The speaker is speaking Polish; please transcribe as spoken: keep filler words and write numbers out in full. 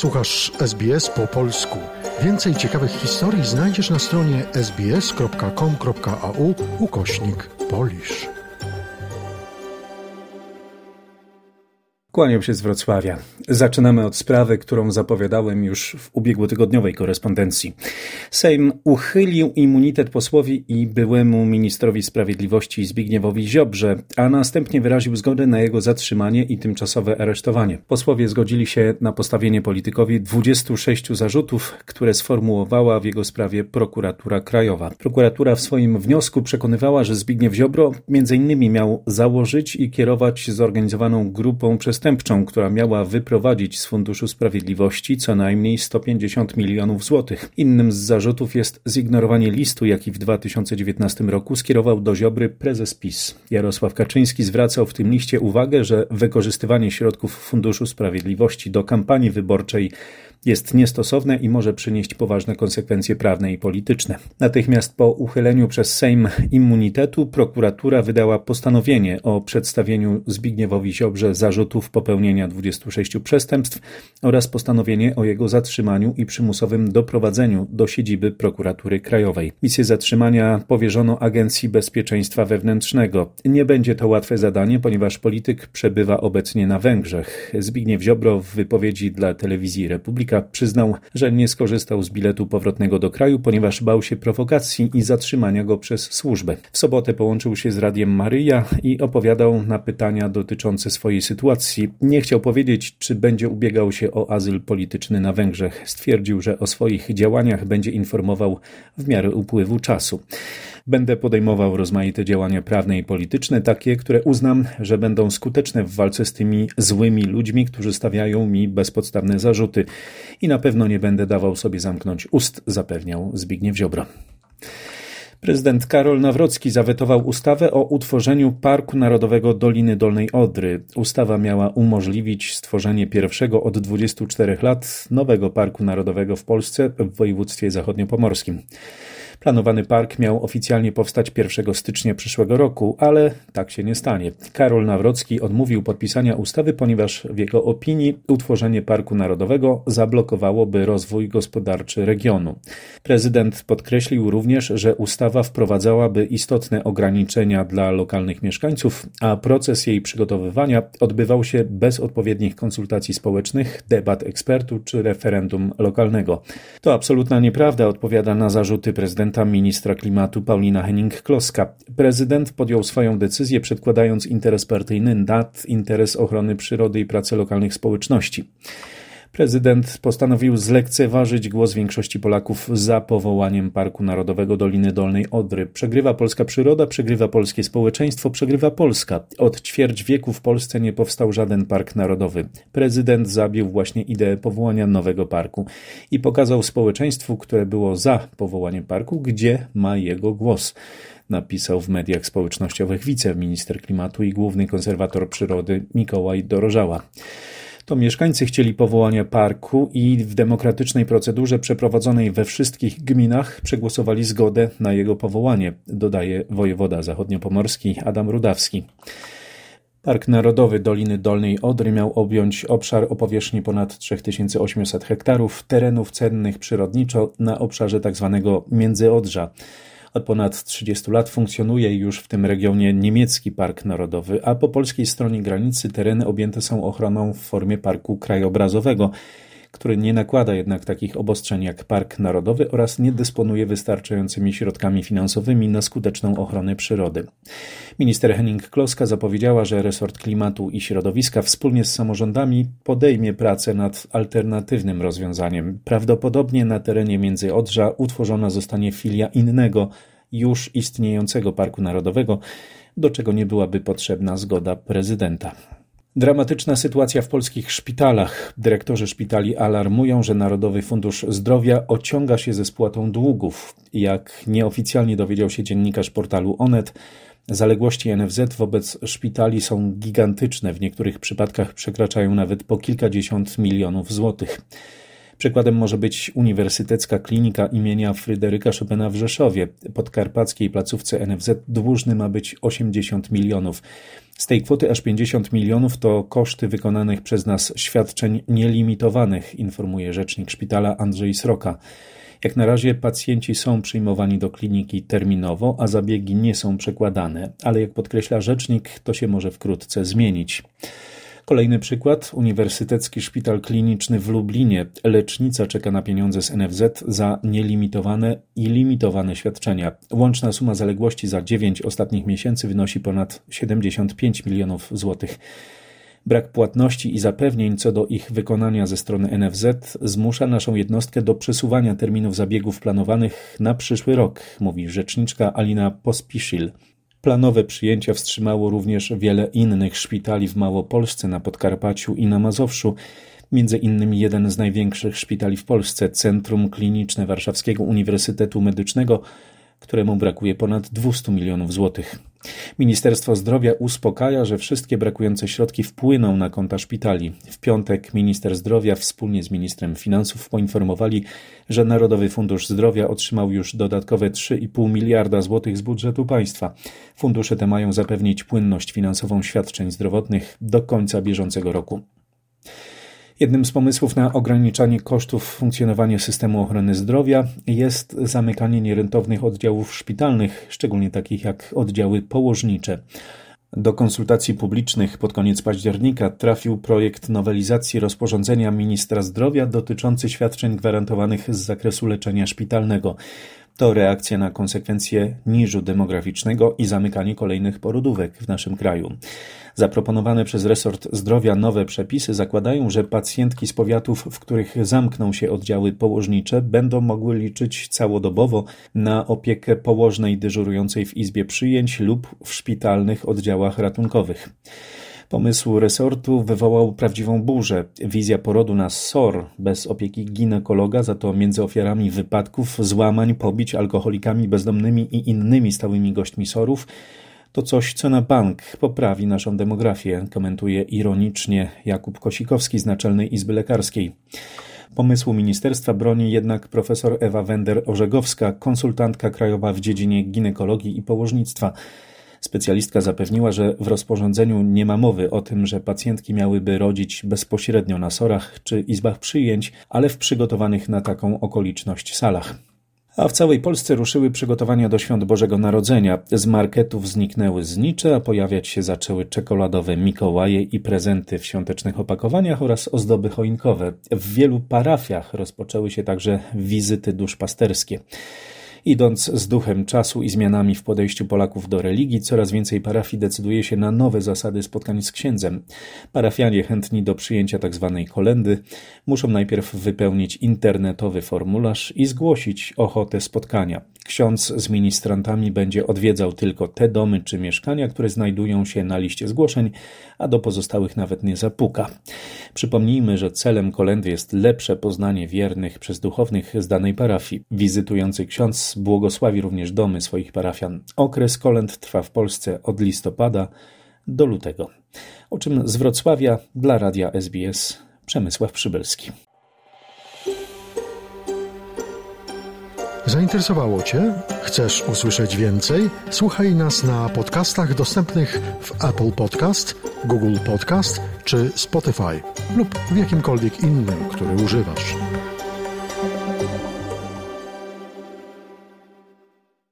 Słuchasz S B S po polsku. Więcej ciekawych historii znajdziesz na stronie sbs.com.au ukośnik Polish. Kłaniam się z Wrocławia. Zaczynamy od sprawy, którą zapowiadałem już w ubiegłotygodniowej korespondencji. Sejm uchylił immunitet posłowi i byłemu ministrowi sprawiedliwości Zbigniewowi Ziobrze, a następnie wyraził zgodę na jego zatrzymanie i tymczasowe aresztowanie. Posłowie zgodzili się na postawienie politykowi dwudziestu sześciu zarzutów, które sformułowała w jego sprawie prokuratura krajowa. Prokuratura w swoim wniosku przekonywała, że Zbigniew Ziobro między innymi miał założyć i kierować zorganizowaną grupą przestępczą, która miała wyprowadzić z Funduszu Sprawiedliwości co najmniej sto pięćdziesiąt milionów złotych. Innym z zarzutów jest zignorowanie listu, jaki w dwa tysiące dziewiętnastym roku skierował do Ziobry prezes PiS. Jarosław Kaczyński zwracał w tym liście uwagę, że wykorzystywanie środków Funduszu Sprawiedliwości do kampanii wyborczej jest niestosowne i może przynieść poważne konsekwencje prawne i polityczne. Natychmiast po uchyleniu przez Sejm immunitetu prokuratura wydała postanowienie o przedstawieniu Zbigniewowi Ziobrze zarzutów popełnienia dwudziestu sześciu przestępstw oraz postanowienie o jego zatrzymaniu i przymusowym doprowadzeniu do siedziby prokuratury krajowej. Misję zatrzymania powierzono Agencji Bezpieczeństwa Wewnętrznego. Nie będzie to łatwe zadanie, ponieważ polityk przebywa obecnie na Węgrzech. Zbigniew Ziobro w wypowiedzi dla telewizji Republika przyznał, że nie skorzystał z biletu powrotnego do kraju, ponieważ bał się prowokacji i zatrzymania go przez służbę. W sobotę połączył się z Radiem Maryja i opowiadał na pytania dotyczące swojej sytuacji. Nie chciał powiedzieć, czy będzie ubiegał się o azyl polityczny na Węgrzech. Stwierdził, że o swoich działaniach będzie informował w miarę upływu czasu. Będę podejmował rozmaite działania prawne i polityczne, takie, które uznam, że będą skuteczne w walce z tymi złymi ludźmi, którzy stawiają mi bezpodstawne zarzuty. I na pewno nie będę dawał sobie zamknąć ust, zapewniał Zbigniew Ziobro. Prezydent Karol Nawrocki zawetował ustawę o utworzeniu Parku Narodowego Doliny Dolnej Odry. Ustawa miała umożliwić stworzenie pierwszego od dwudziestu czterech lat nowego Parku Narodowego w Polsce w województwie zachodniopomorskim. Planowany park miał oficjalnie powstać pierwszego stycznia przyszłego roku, ale tak się nie stanie. Karol Nawrocki odmówił podpisania ustawy, ponieważ w jego opinii utworzenie Parku Narodowego zablokowałoby rozwój gospodarczy regionu. Prezydent podkreślił również, że ustawa wprowadzałaby istotne ograniczenia dla lokalnych mieszkańców, a proces jej przygotowywania odbywał się bez odpowiednich konsultacji społecznych, debat ekspertów czy referendum lokalnego. To absolutna nieprawda, odpowiada na zarzuty prezydenta ministra klimatu Paulina Henning-Kloska. Prezydent podjął swoją decyzję, przedkładając interes partyjny nad interes ochrony przyrody i pracy lokalnych społeczności. Prezydent postanowił zlekceważyć głos większości Polaków za powołaniem Parku Narodowego Doliny Dolnej Odry. Przegrywa polska przyroda, przegrywa polskie społeczeństwo, przegrywa Polska. Od ćwierć wieku w Polsce nie powstał żaden park narodowy. Prezydent zabił właśnie ideę powołania nowego parku i pokazał społeczeństwu, które było za powołaniem parku, gdzie ma jego głos. Napisał w mediach społecznościowych wiceminister klimatu i główny konserwator przyrody Mikołaj Dorożała. To mieszkańcy chcieli powołania parku i w demokratycznej procedurze przeprowadzonej we wszystkich gminach przegłosowali zgodę na jego powołanie, dodaje wojewoda zachodniopomorski Adam Rudawski. Park Narodowy Doliny Dolnej Odry miał objąć obszar o powierzchni ponad trzy tysiące osiemset hektarów terenów cennych przyrodniczo na obszarze tzw. Międzyodrza. Od ponad trzydziestu lat funkcjonuje już w tym regionie niemiecki Park Narodowy, a po polskiej stronie granicy tereny objęte są ochroną w formie parku krajobrazowego, który nie nakłada jednak takich obostrzeń jak Park Narodowy oraz nie dysponuje wystarczającymi środkami finansowymi na skuteczną ochronę przyrody. Minister Henning-Kloska zapowiedziała, że resort klimatu i środowiska wspólnie z samorządami podejmie pracę nad alternatywnym rozwiązaniem. Prawdopodobnie na terenie Międzyodrza utworzona zostanie filia innego, już istniejącego Parku Narodowego, do czego nie byłaby potrzebna zgoda prezydenta. Dramatyczna sytuacja w polskich szpitalach. Dyrektorzy szpitali alarmują, że Narodowy Fundusz Zdrowia ociąga się ze spłatą długów. Jak nieoficjalnie dowiedział się dziennikarz portalu Onet, zaległości N F Z wobec szpitali są gigantyczne, w niektórych przypadkach przekraczają nawet po kilkadziesiąt milionów złotych. Przykładem może być Uniwersytecka Klinika imienia Fryderyka Chopina w Rzeszowie. Podkarpackiej placówce N F Z dłużny ma być osiemdziesiąt milionów. Z tej kwoty aż pięćdziesiąt milionów to koszty wykonanych przez nas świadczeń nielimitowanych, informuje rzecznik szpitala Andrzej Sroka. Jak na razie pacjenci są przyjmowani do kliniki terminowo, a zabiegi nie są przekładane, ale jak podkreśla rzecznik, to się może wkrótce zmienić. Kolejny przykład. Uniwersytecki Szpital Kliniczny w Lublinie. Lecznica czeka na pieniądze z N F Z za nielimitowane i limitowane świadczenia. Łączna suma zaległości za dziewięć ostatnich miesięcy wynosi ponad siedemdziesiąt pięć milionów złotych. Brak płatności i zapewnień co do ich wykonania ze strony N F Z zmusza naszą jednostkę do przesuwania terminów zabiegów planowanych na przyszły rok, mówi rzeczniczka Alina Pospiszil. Planowe przyjęcia wstrzymało również wiele innych szpitali w Małopolsce, na Podkarpaciu i na Mazowszu. Między innymi jeden z największych szpitali w Polsce, Centrum Kliniczne Warszawskiego Uniwersytetu Medycznego, któremu brakuje ponad dwieście milionów złotych. Ministerstwo Zdrowia uspokaja, że wszystkie brakujące środki wpłyną na konta szpitali. W piątek minister zdrowia wspólnie z ministrem finansów poinformowali, że Narodowy Fundusz Zdrowia otrzymał już dodatkowe trzy i pół miliarda złotych z budżetu państwa. Fundusze te mają zapewnić płynność finansową świadczeń zdrowotnych do końca bieżącego roku. Jednym z pomysłów na ograniczanie kosztów funkcjonowania systemu ochrony zdrowia jest zamykanie nierentownych oddziałów szpitalnych, szczególnie takich jak oddziały położnicze. Do konsultacji publicznych pod koniec października trafił projekt nowelizacji rozporządzenia ministra zdrowia dotyczący świadczeń gwarantowanych z zakresu leczenia szpitalnego. To reakcja na konsekwencje niżu demograficznego i zamykanie kolejnych porodówek w naszym kraju. Zaproponowane przez resort zdrowia nowe przepisy zakładają, że pacjentki z powiatów, w których zamkną się oddziały położnicze, będą mogły liczyć całodobowo na opiekę położnej dyżurującej w izbie przyjęć lub w szpitalnych oddziałach ratunkowych. Pomysł resortu wywołał prawdziwą burzę. Wizja porodu na S O R bez opieki ginekologa, za to między ofiarami wypadków, złamań, pobić, alkoholikami bezdomnymi i innymi stałymi gośćmi S O R-ów to coś, co na bank poprawi naszą demografię, komentuje ironicznie Jakub Kosikowski z Naczelnej Izby Lekarskiej. Pomysłu ministerstwa broni jednak profesor Ewa Wender-Orzegowska, konsultantka krajowa w dziedzinie ginekologii i położnictwa. Specjalistka zapewniła, że w rozporządzeniu nie ma mowy o tym, że pacjentki miałyby rodzić bezpośrednio na S O R-ach czy izbach przyjęć, ale w przygotowanych na taką okoliczność salach. A w całej Polsce ruszyły przygotowania do Świąt Bożego Narodzenia. Z marketów zniknęły znicze, a pojawiać się zaczęły czekoladowe Mikołaje i prezenty w świątecznych opakowaniach oraz ozdoby choinkowe. W wielu parafiach rozpoczęły się także wizyty duszpasterskie. Idąc z duchem czasu i zmianami w podejściu Polaków do religii, coraz więcej parafii decyduje się na nowe zasady spotkań z księdzem. Parafianie chętni do przyjęcia tzw. kolędy muszą najpierw wypełnić internetowy formularz i zgłosić ochotę spotkania. Ksiądz z ministrantami będzie odwiedzał tylko te domy czy mieszkania, które znajdują się na liście zgłoszeń, a do pozostałych nawet nie zapuka. Przypomnijmy, że celem kolędy jest lepsze poznanie wiernych przez duchownych z danej parafii. Wizytujący ksiądz błogosławi również domy swoich parafian. Okres kolęd trwa w Polsce od listopada do lutego. O czym z Wrocławia dla Radia S B S Przemysław Przybylski. Zainteresowało Cię? Chcesz usłyszeć więcej? Słuchaj nas na podcastach dostępnych w Apple Podcast, Google Podcast czy Spotify lub w jakimkolwiek innym, który używasz.